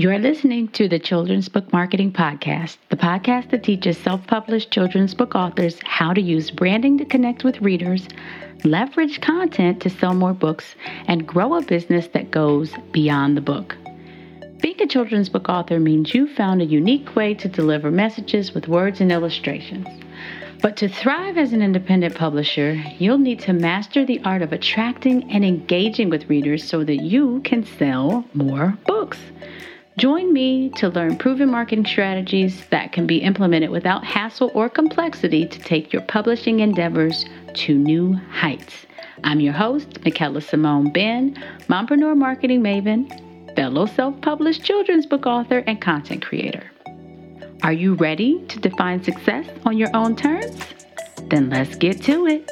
You are listening to the Children's Book Marketing Podcast, the podcast that teaches self-published children's book authors how to use branding to connect with readers, leverage content to sell more books, and grow a business that goes beyond the book. Being a children's book author means you found a unique way to deliver messages with words and illustrations. But to thrive as an independent publisher, you'll need to master the art of attracting and engaging with readers so that you can sell more books. Join me to learn proven marketing strategies that can be implemented without hassle or complexity to take your publishing endeavors to new heights. I'm your host, Michaela Simone Ben, mompreneur marketing maven, fellow self-published children's book author, and content creator. Are you ready to define success on your own terms? Then let's get to it.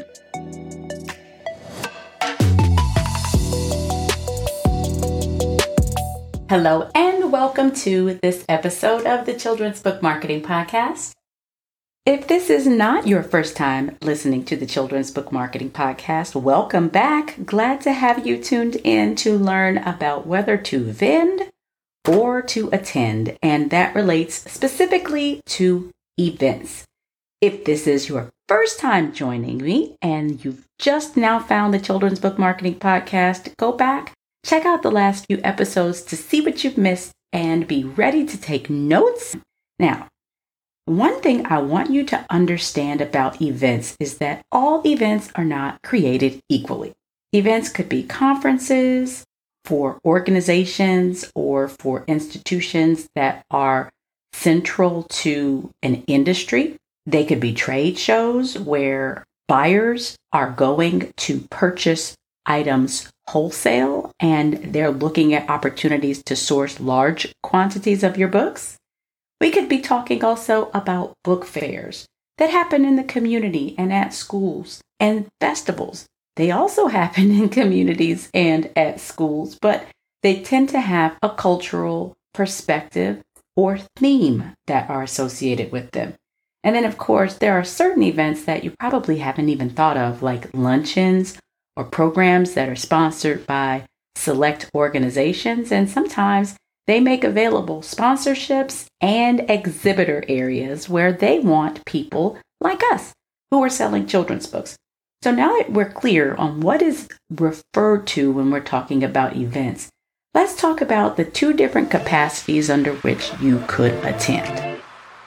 Hello and welcome to this episode of the Children's Book Marketing Podcast. If this is not your first time listening to the Children's Book Marketing Podcast, welcome back. Glad to have you tuned in to learn about whether to vend or to attend, and that relates specifically to events. If this is your first time joining me and you've just now found the Children's Book Marketing Podcast, go back. Check out the last few episodes to see what you've missed and be ready to take notes. Now, one thing I want you to understand about events is that all events are not created equally. Events could be conferences for organizations or for institutions that are central to an industry. They could be trade shows where buyers are going to purchase items wholesale and they're looking at opportunities to source large quantities of your books. We could be talking also about book fairs that happen in the community and at schools and festivals. They also happen in communities and at schools, but they tend to have a cultural perspective or theme that are associated with them. And then, of course, there are certain events that you probably haven't even thought of, like luncheons or programs that are sponsored by select organizations, and sometimes they make available sponsorships and exhibitor areas where they want people like us who are selling children's books. So now that we're clear on what is referred to when we're talking about events, let's talk about the two different capacities under which you could attend.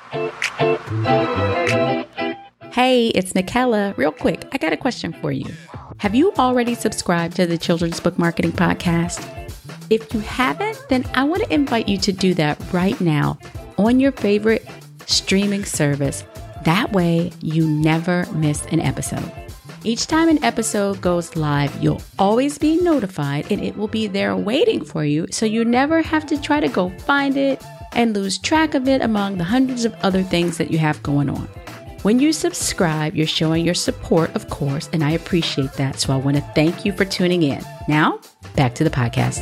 Hey, it's Michaela. Real quick, I got a question for you. Have you already subscribed to the Children's Book Marketing Podcast? If you haven't, then I want to invite you to do that right now on your favorite streaming service. That way, you never miss an episode. Each time an episode goes live, you'll always be notified and it will be there waiting for you, so you never have to try to go find it and lose track of it among the hundreds of other things that you have going on. When you subscribe, you're showing your support, of course, and I appreciate that. So I want to thank you for tuning in. Now, back to the podcast.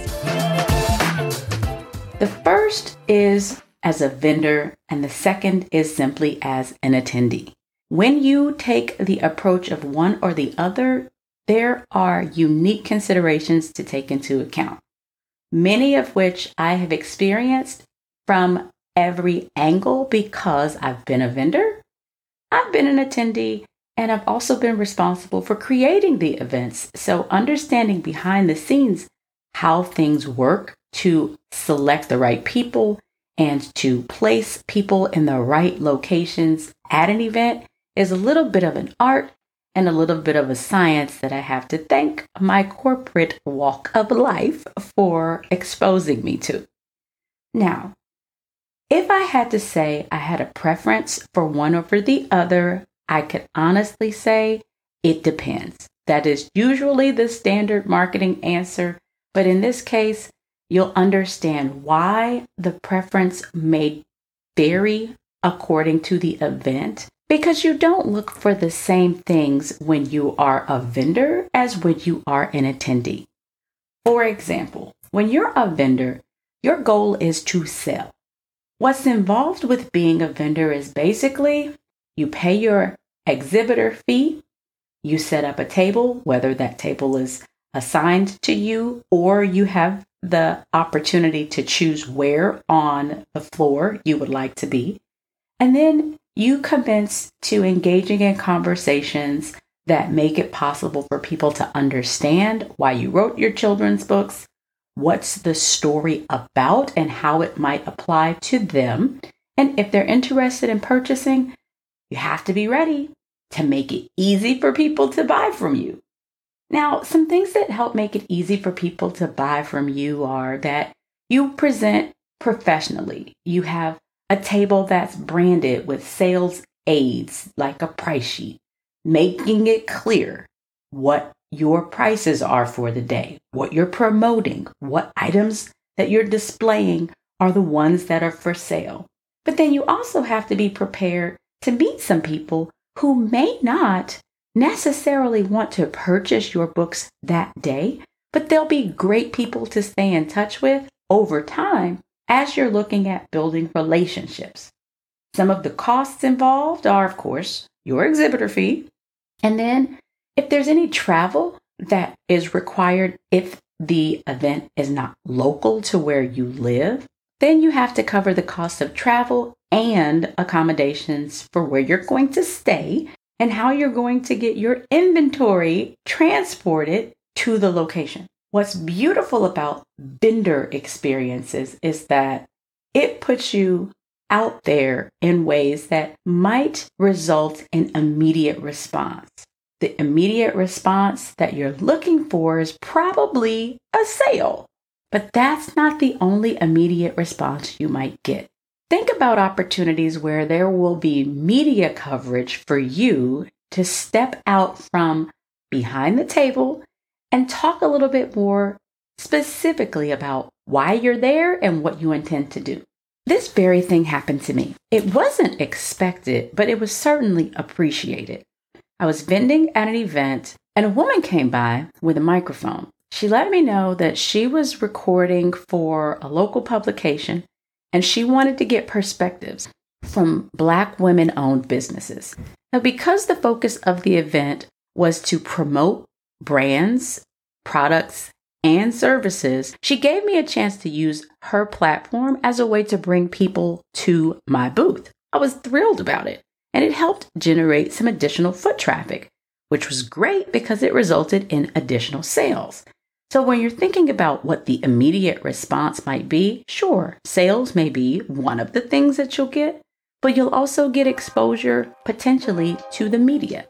The first is as a vendor, and the second is simply as an attendee. When you take the approach of one or the other, there are unique considerations to take into account, many of which I have experienced from every angle because I've been a vendor, I've been an attendee, and I've also been responsible for creating the events. So understanding behind the scenes how things work to select the right people and to place people in the right locations at an event is a little bit of an art and a little bit of a science that I have to thank my corporate walk of life for exposing me to. Now, if I had to say I had a preference for one over the other, I could honestly say it depends. That is usually the standard marketing answer, but in this case, you'll understand why the preference may vary according to the event, because you don't look for the same things when you are a vendor as when you are an attendee. For example, when you're a vendor, your goal is to sell. What's involved with being a vendor is basically you pay your exhibitor fee, you set up a table, whether that table is assigned to you or you have the opportunity to choose where on the floor you would like to be. And then you commence to engaging in conversations that make it possible for people to understand why you wrote your children's books, what's the story about, and how it might apply to them. And if they're interested in purchasing, you have to be ready to make it easy for people to buy from you. Now, some things that help make it easy for people to buy from you are that you present professionally. You have a table that's branded with sales aids like a price sheet, making it clear what your prices are for the day, what you're promoting, what items that you're displaying are the ones that are for sale. But then you also have to be prepared to meet some people who may not necessarily want to purchase your books that day, but they'll be great people to stay in touch with over time as you're looking at building relationships. Some of the costs involved are, of course, your exhibitor fee. And then if there's any travel that is required, if the event is not local to where you live, then you have to cover the cost of travel and accommodations for where you're going to stay and how you're going to get your inventory transported to the location. What's beautiful about vendor experiences is that it puts you out there in ways that might result in immediate response. The immediate response that you're looking for is probably a sale, but that's not the only immediate response you might get. Think about opportunities where there will be media coverage for you to step out from behind the table and talk a little bit more specifically about why you're there and what you intend to do. This very thing happened to me. It wasn't expected, but it was certainly appreciated. I was vending at an event and a woman came by with a microphone. She let me know that she was recording for a local publication and she wanted to get perspectives from Black women-owned businesses. Now, because the focus of the event was to promote brands, products, and services, she gave me a chance to use her platform as a way to bring people to my booth. I was thrilled about it, and it helped generate some additional foot traffic, which was great because it resulted in additional sales. So when you're thinking about what the immediate response might be, sure, sales may be one of the things that you'll get, but you'll also get exposure potentially to the media.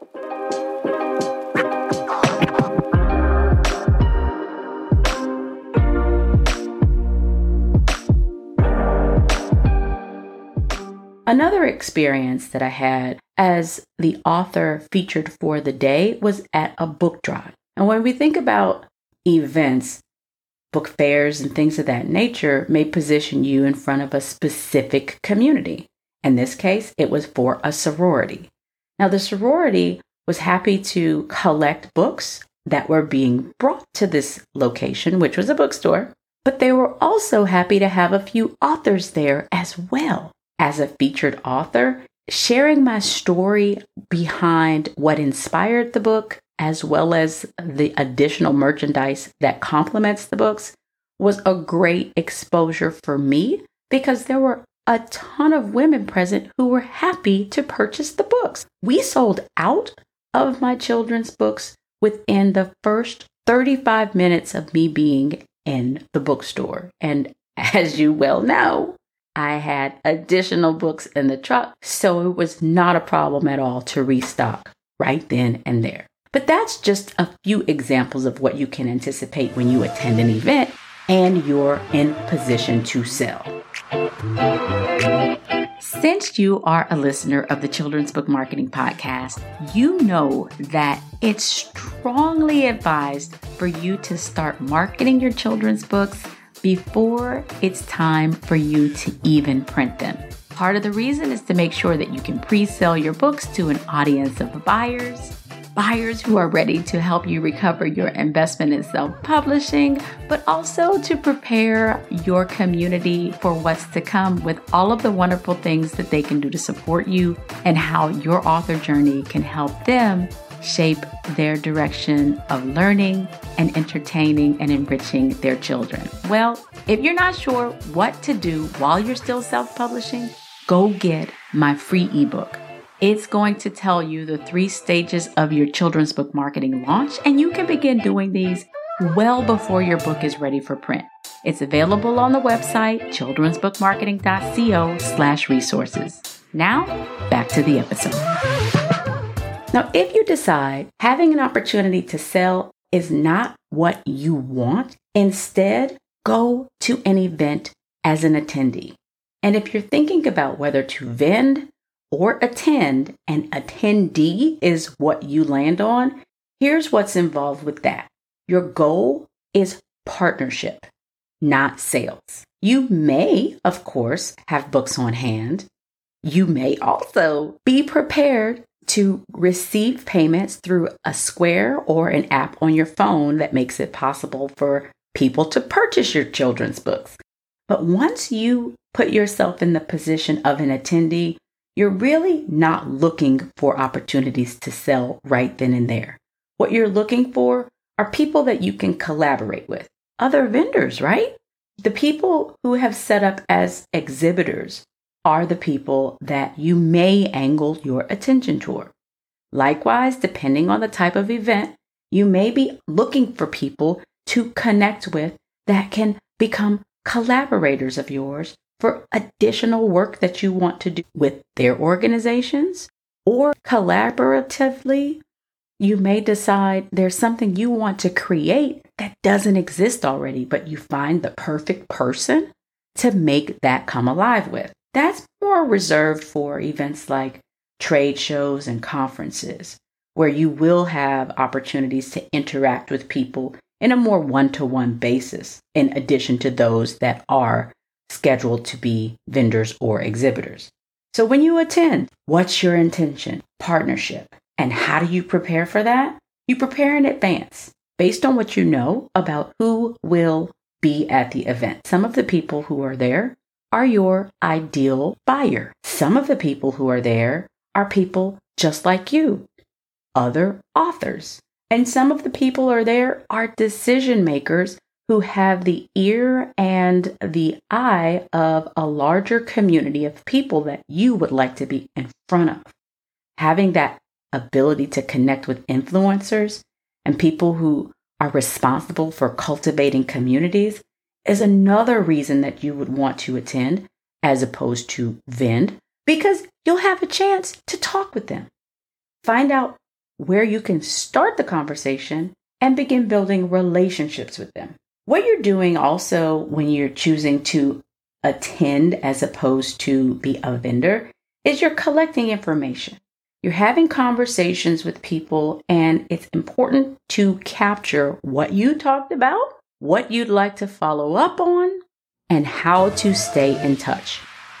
Another experience that I had as the author featured for the day was at a book drive. And when we think about events, book fairs, and things of that nature may position you in front of a specific community. In this case, it was for a sorority. Now, the sorority was happy to collect books that were being brought to this location, which was a bookstore, but they were also happy to have a few authors there as well. As a featured author, sharing my story behind what inspired the book, as well as the additional merchandise that complements the books, was a great exposure for me because there were a ton of women present who were happy to purchase the books. We sold out of my children's books within the first 35 minutes of me being in the bookstore. And as you well know, I had additional books in the truck, so it was not a problem at all to restock right then and there. But that's just a few examples of what you can anticipate when you attend an event and you're in position to sell. Since you are a listener of the Children's Book Marketing Podcast, you know that it's strongly advised for you to start marketing your children's books before it's time for you to even print them. Part of the reason is to make sure that you can pre-sell your books to an audience of buyers who are ready to help you recover your investment in self-publishing, but also to prepare your community for what's to come with all of the wonderful things that they can do to support you and how your author journey can help them shape their direction of learning and entertaining and enriching their children? Well, if you're not sure what to do while you're still self-publishing, go get my free ebook. It's going to tell you the 3 stages of your children's book marketing launch, and you can begin doing these well before your book is ready for print. It's available on the website childrensbookmarketing.co/resources. Now, back to the episode. Now, if you decide having an opportunity to sell is not what you want, instead, go to an event as an attendee. And if you're thinking about whether to vend or attend, and attendee is what you land on, here's what's involved with that. Your goal is partnership, not sales. You may, of course, have books on hand. You may also be prepared to receive payments through a Square or an app on your phone that makes it possible for people to purchase your children's books. But once you put yourself in the position of an attendee, you're really not looking for opportunities to sell right then and there. What you're looking for are people that you can collaborate with, other vendors, right? The people who have set up as exhibitors are the people that you may angle your attention toward. Likewise, depending on the type of event, you may be looking for people to connect with that can become collaborators of yours for additional work that you want to do with their organizations, or collaboratively, you may decide there's something you want to create that doesn't exist already, but you find the perfect person to make that come alive with. That's more reserved for events like trade shows and conferences, where you will have opportunities to interact with people in a more one-to-one basis, in addition to those that are scheduled to be vendors or exhibitors. So when you attend, what's your intention? Partnership. And how do you prepare for that? You prepare in advance based on what you know about who will be at the event. Some of the people who are there are your ideal buyer. Some of the people who are there are people just like you, other authors. And some of the people who are there are decision makers who have the ear and the eye of a larger community of people that you would like to be in front of. Having that ability to connect with influencers and people who are responsible for cultivating communities is another reason that you would want to attend as opposed to vend, because you'll have a chance to talk with them. Find out where you can start the conversation and begin building relationships with them. What you're doing also when you're choosing to attend as opposed to be a vendor is you're collecting information. You're having conversations with people, and it's important to capture what you talked about, what you'd like to follow up on, and how to stay in touch.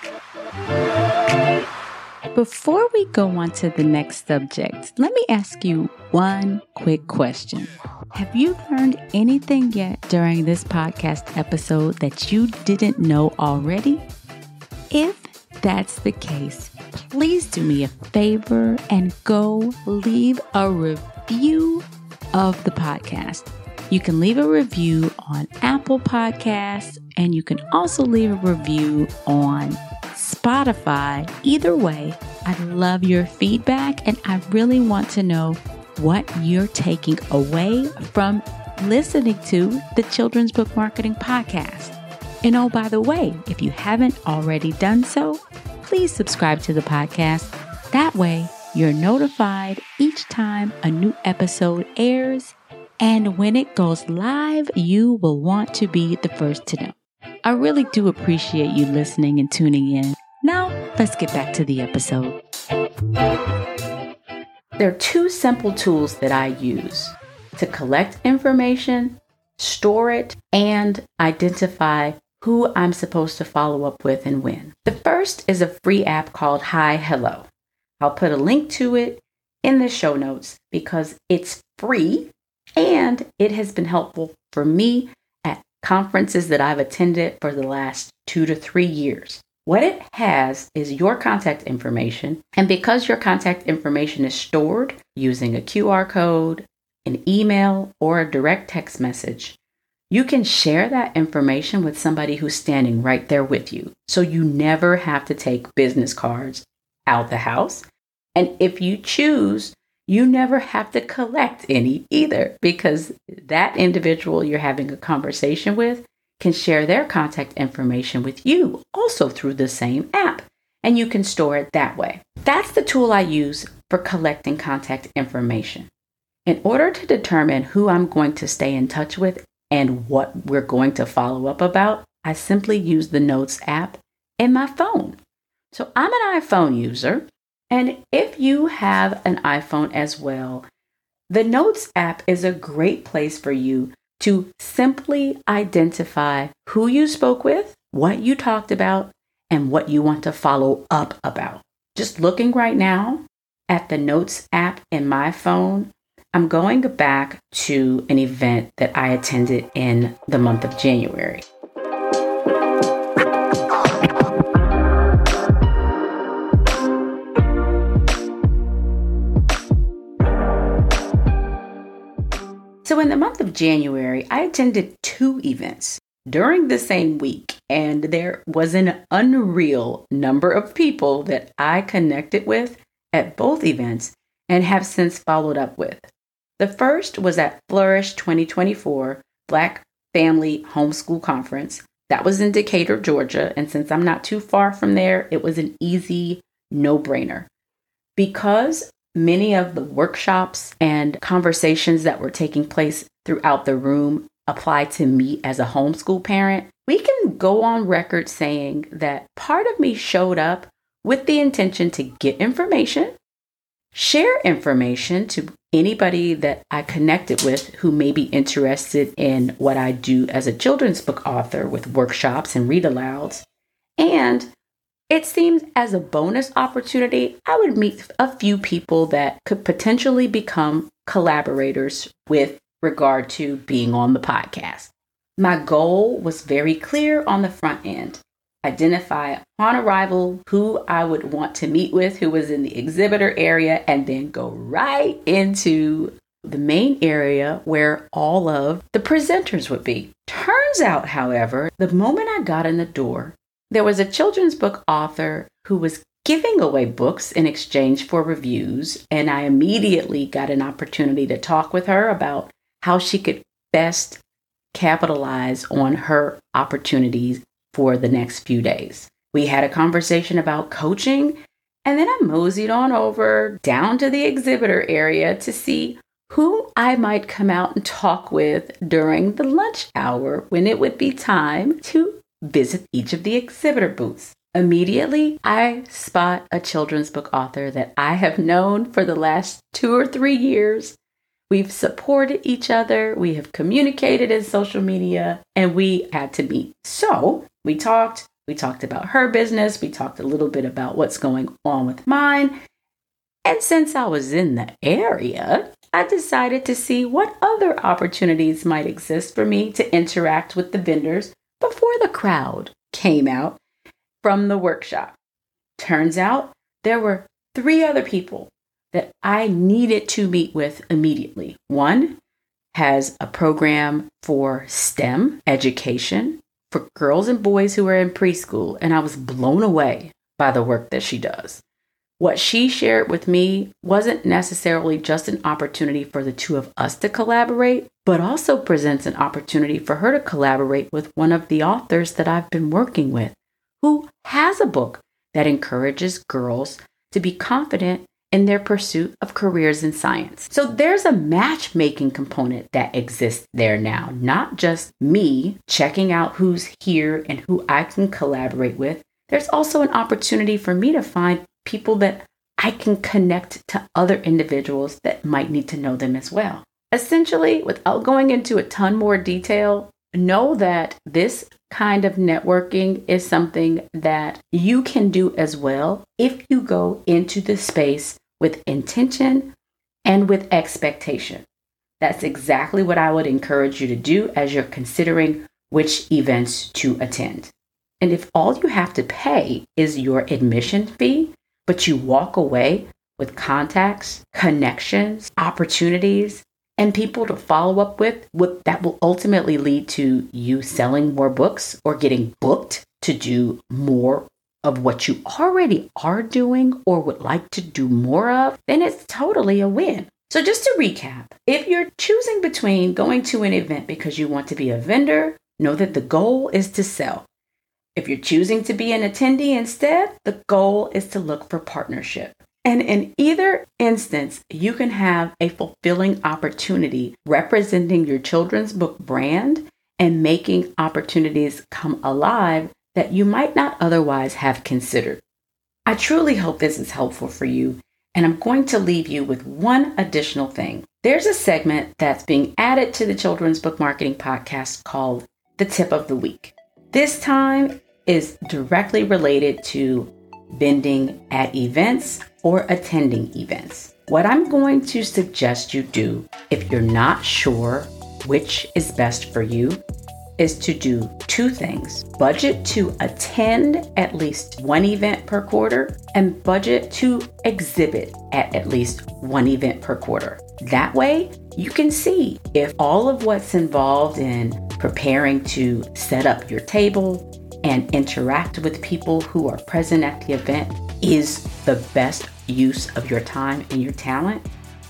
Before we go on to the next subject, let me ask you one quick question. Have you learned anything yet during this podcast episode that you didn't know already? If that's the case, please do me a favor and go leave a review of the podcast. You can leave a review on Apple Podcasts, and you can also leave a review on Spotify. Either way, I love your feedback, and I really want to know what you're taking away from listening to the Children's Book Marketing Podcast. And oh, by the way, if you haven't already done so, please subscribe to the podcast. That way, you're notified each time a new episode airs, and when it goes live, you will want to be the first to know. I really do appreciate you listening and tuning in. Now, let's get back to the episode. There are 2 simple tools that I use to collect information, store it, and identify who I'm supposed to follow up with and when. The first is a free app called Hi Hello. I'll put a link to it in the show notes because it's free and it has been helpful for me at conferences that I've attended for the last 2 to 3 years. What it has is your contact information. And because your contact information is stored using a QR code, an email, or a direct text message, you can share that information with somebody who's standing right there with you. So you never have to take business cards out the house. And if you choose, you never have to collect any either, because that individual you're having a conversation with can share their contact information with you also through the same app, and you can store it that way. That's the tool I use for collecting contact information. In order to determine who I'm going to stay in touch with and what we're going to follow up about, I simply use the Notes app in my phone. So I'm an iPhone user, and if you have an iPhone as well, the Notes app is a great place for you to simply identify who you spoke with, what you talked about, and what you want to follow up about. Just looking right now at the Notes app in my phone, I'm going back to an event that I attended in the month of January. So in the month of January, I attended 2 events during the same week, and there was an unreal number of people that I connected with at both events and have since followed up with. The first was at Flourish 2024 Black Family Homeschool Conference. That was in Decatur, Georgia, and since I'm not too far from there, it was an easy no-brainer. Because many of the workshops and conversations that were taking place throughout the room apply to me as a homeschool parent, we can go on record saying that part of me showed up with the intention to get information, share information to anybody that I connected with who may be interested in what I do as a children's book author with workshops and read alouds. And it seemed as a bonus opportunity, I would meet a few people that could potentially become collaborators with regard to being on the podcast. My goal was very clear on the front end. Identify upon arrival who I would want to meet with, who was in the exhibitor area, and then go right into the main area where all of the presenters would be. Turns out, however, the moment I got in the door, there was a children's book author who was giving away books in exchange for reviews, and I immediately got an opportunity to talk with her about how she could best capitalize on her opportunities for the next few days. We had a conversation about coaching, and then I moseyed on over down to the exhibitor area to see who I might come out and talk with during the lunch hour when it would be time to visit each of the exhibitor booths. Immediately, I spot a children's book author that I have known for the last 2 or 3 years. We've supported each other, we have communicated in social media, and we had to meet. So we talked about her business, we talked a little bit about what's going on with mine. And since I was in the area, I decided to see what other opportunities might exist for me to interact with the vendors before the crowd came out from the workshop. Turns out there were 3 other people that I needed to meet with immediately. One has a program for STEM education for girls and boys who are in preschool, and I was blown away by the work that she does. What she shared with me wasn't necessarily just an opportunity for the 2 of us to collaborate, but also presents an opportunity for her to collaborate with one of the authors that I've been working with, who has a book that encourages girls to be confident in their pursuit of careers in science. So there's a matchmaking component that exists there now, not just me checking out who's here and who I can collaborate with. There's also an opportunity for me to find people that I can connect to other individuals that might need to know them as well. Essentially, without going into a ton more detail, know that this kind of networking is something that you can do as well if you go into the space with intention and with expectation. That's exactly what I would encourage you to do as you're considering which events to attend. And if all you have to pay is your admission fee, but you walk away with contacts, connections, opportunities, and people to follow up with, what that will ultimately lead to you selling more books or getting booked to do more of what you already are doing or would like to do more of, then it's totally a win. So just to recap, if you're choosing between going to an event because you want to be a vendor, know that the goal is to sell. If you're choosing to be an attendee instead, the goal is to look for partnership. And in either instance, you can have a fulfilling opportunity representing your children's book brand and making opportunities come alive that you might not otherwise have considered. I truly hope this is helpful for you, and I'm going to leave you with one additional thing. There's a segment that's being added to the Children's Book Marketing Podcast called The Tip of the Week. This time is directly related to vending at events or attending events. What I'm going to suggest you do, if you're not sure which is best for you, is to do two things. Budget to attend at least one event per quarter and budget to exhibit at least one event per quarter. That way, you can see if all of what's involved in preparing to set up your table and interact with people who are present at the event is the best use of your time and your talent,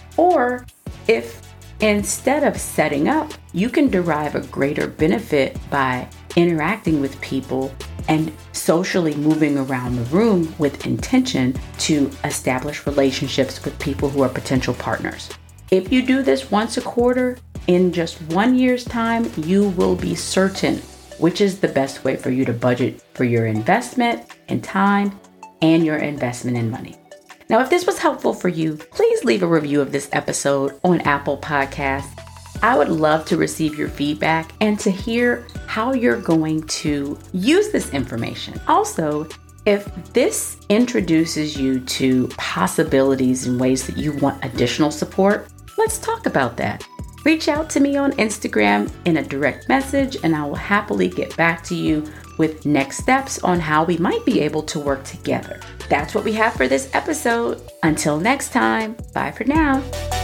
or if instead of setting up, you can derive a greater benefit by interacting with people and socially moving around the room with intention to establish relationships with people who are potential partners. If you do this once a quarter, in just 1 year's time, you will be certain which is the best way for you to budget for your investment in time and your investment in money. Now, if this was helpful for you, please leave a review of this episode on Apple Podcasts. I would love to receive your feedback and to hear how you're going to use this information. Also, if this introduces you to possibilities and ways that you want additional support, let's talk about that. Reach out to me on Instagram in a direct message, and I will happily get back to you with next steps on how we might be able to work together. That's what we have for this episode. Until next time, bye for now.